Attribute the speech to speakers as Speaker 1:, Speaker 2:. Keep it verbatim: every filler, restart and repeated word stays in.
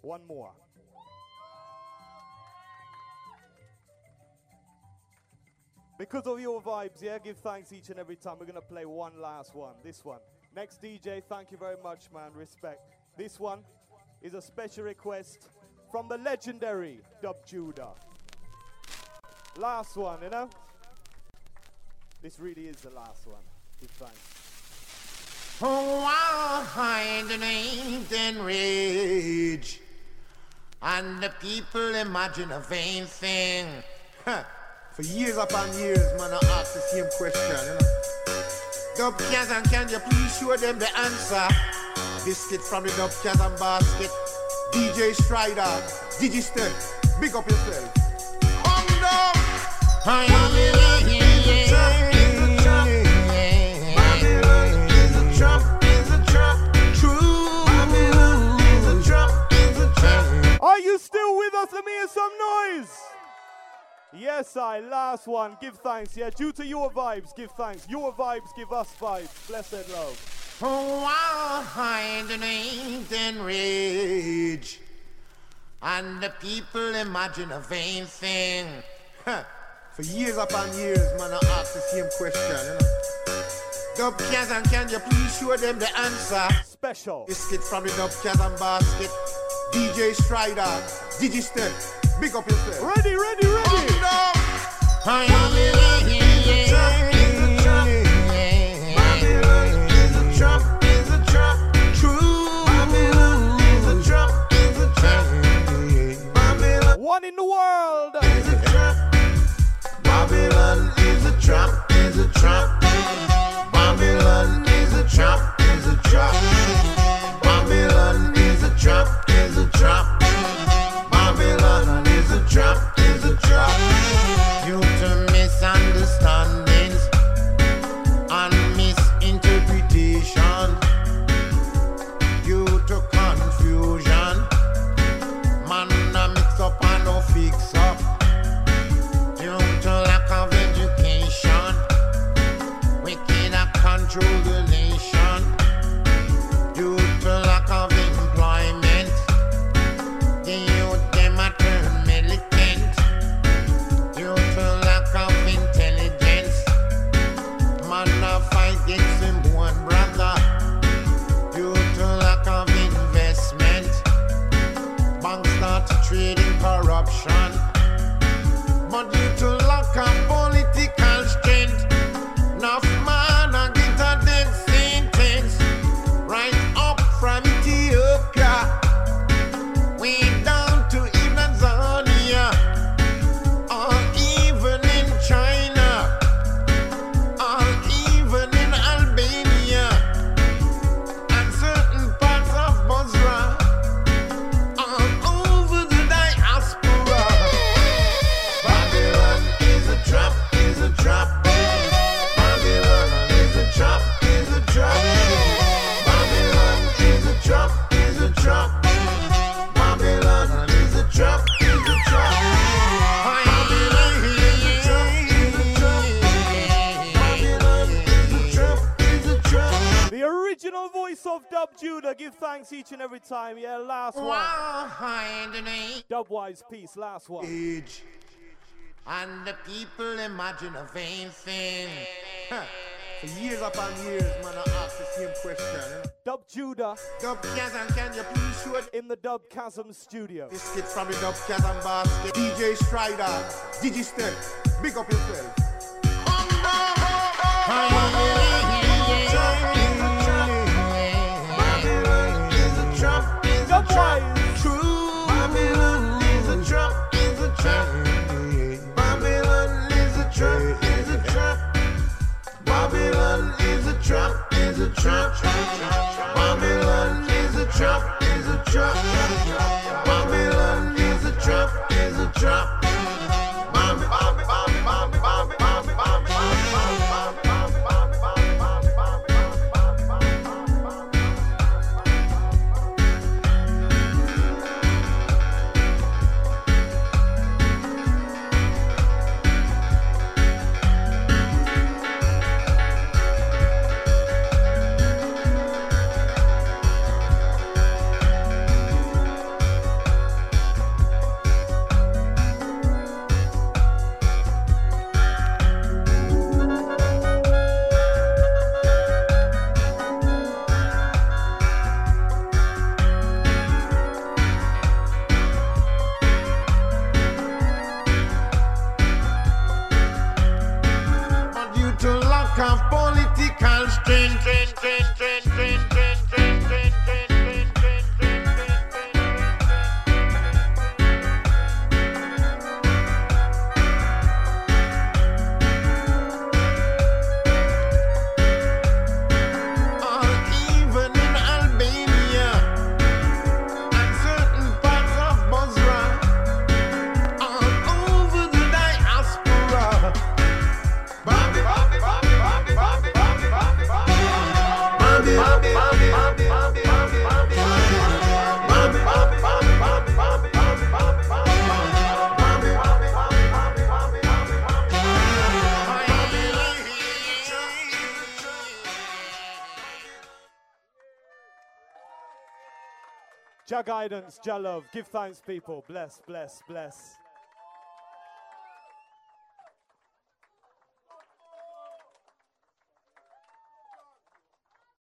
Speaker 1: One more. Because of your vibes, yeah, give thanks each and every time. We're going to play one last one, this one. Next D J, thank you very much, man, respect. This one is a special request from the legendary Dub Judah. Last one, you know? This really is the last one. Give thanks.
Speaker 2: Oh, I'll hide in hate and rage, and the people imagine a vain thing.
Speaker 3: Huh. For years upon years, man, I ask the same question, you know.
Speaker 2: Dub Kazan, can you please show them the answer?
Speaker 3: Biscuit from the Dub Kazan basket. D J Strider, Digi Step, big up yourself.
Speaker 2: Come down! I am in the trap, Babylon is a trap, is a trap, true. Babylon is a trap, is a trap.
Speaker 1: Are you still with us? Let me hear some noise. Yes, I. Last one. Give thanks. Yeah, due to your vibes, give thanks. Your vibes give us vibes. Blessed love.
Speaker 2: Oh, I'll hide in hate and rage, and the people imagine a vain thing.
Speaker 3: Huh. For years upon years, man, I ask the same question, you know.
Speaker 2: Dub Kazan, can you please show them the answer?
Speaker 1: Special.
Speaker 3: Biscuit from the Dub Kazan basket. D J Strider, Digi Step, big up yourself.
Speaker 1: Ready, ready, ready.
Speaker 2: I am in the trap, is a trap. Babylon is a trap, is a trap. True. Babylon is a trap, is a trap. Babylon.
Speaker 1: One in the world.
Speaker 2: Is a trap. Babylon is a trap, is a trap. Babylon is a trap, is a trap. Babylon is a trap, is a trap. Babylon is a trap, is a trap. Due to misunderstandings and misinterpretation, due to confusion, man a mix up and no fix up. Due to lack of education, wicked a control the nation. Due to lack of employment, the youth them a turn militant. Due to lack of intelligence, man a fight against him one brother. Due to lack of investment, banks start trading corruption. But due to lack of political strength, enough man a get a death sentence. Right up from Ethiopia, way down to even Zambia, or even in China, or even in Albania, and certain parts of Basra, all over the diaspora. Babylon is a trap, is a trap. Babylon is a trap, is a trap. Babylon is a trap, is a trap. Babylon is a trap, is a trap. Babylon is a trap, is a trap.
Speaker 1: The original voice of Dub Judah. Give thanks each and every time. Yeah, last one. Dubwise peace. Last one.
Speaker 3: Age.
Speaker 2: And the people imagine a vain thing.
Speaker 3: Huh. For years upon years, man, I ask the same question, you know.
Speaker 1: Dub Judah
Speaker 3: Dub Kazan, can you please show it?
Speaker 1: in the Dub Chasm studio.
Speaker 3: Biscuit from the Dub Kazan basket. D J Strider, Digi Step, big up yourself.
Speaker 2: Babylon is a trap, is a trap. True. Babylon is a trap, is a trap. Babylon is a trap, is a trap. Babylon is a trap, is a trap. Babylon is a trap, is a trap. Babylon is a trap, is a trap. Bobby, Bobby, Bobby, Bobby, Bobby, Bobby, Bobby, Bobby,
Speaker 1: Jah guidance, Jah love. Give thanks, people. Bless, bless, bless.